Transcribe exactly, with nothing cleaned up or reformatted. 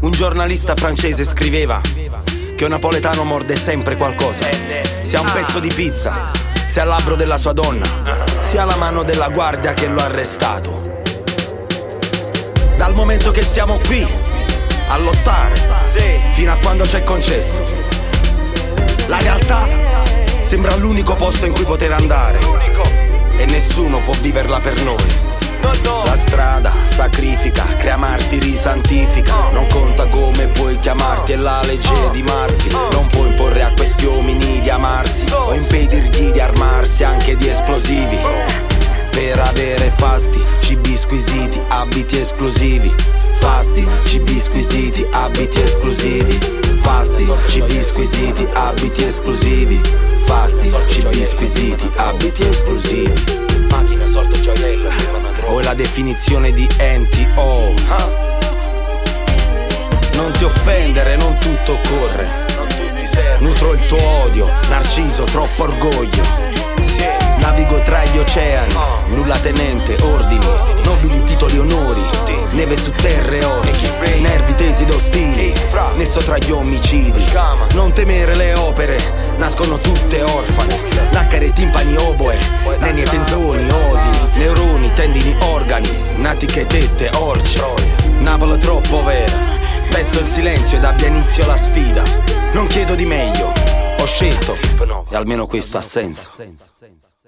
Un giornalista francese scriveva che un napoletano morde sempre qualcosa. Sia un pezzo di pizza, sia il labbro della sua donna, sia la mano della guardia che lo ha arrestato. Dal momento che siamo qui a lottare, fino a quando c'è concesso, la realtà sembra l'unico posto in cui poter andare, e nessuno può viverla per noi. La strada sacrifica, crea martiri, santifica. Non conta come puoi chiamarti, è la legge di Murphy. Non puoi imporre a questi uomini di amarsi o impedirgli di armarsi anche di esplosivi. Per avere fasti, cibi squisiti, abiti esclusivi. Fasti, cibi squisiti, abiti esclusivi. Fasti, cibi squisiti, abiti esclusivi. Fasti, cibi squisiti, abiti esclusivi. Macchina, sordo, gioiello, o è la definizione di enti, oh. Non ti offendere, non tutto occorre. Nutro il tuo odio, narciso, troppo orgoglio. Navigo tra gli oceani, nulla tenente, ordini, nobili titoli, onori, neve su terre oro, nervi tesi ed ostili, nesso tra gli omicidi. Non temere le opere, nascono tutte orfane, nacchere, timpani, oboe, neni e tenzoni, odi, neuroni, tendini, organi, natiche, tette, orci. Napoli è troppo vera, spezzo il silenzio ed abbia inizio la sfida. Non chiedo di meglio, ho scelto, e almeno questo ha senso.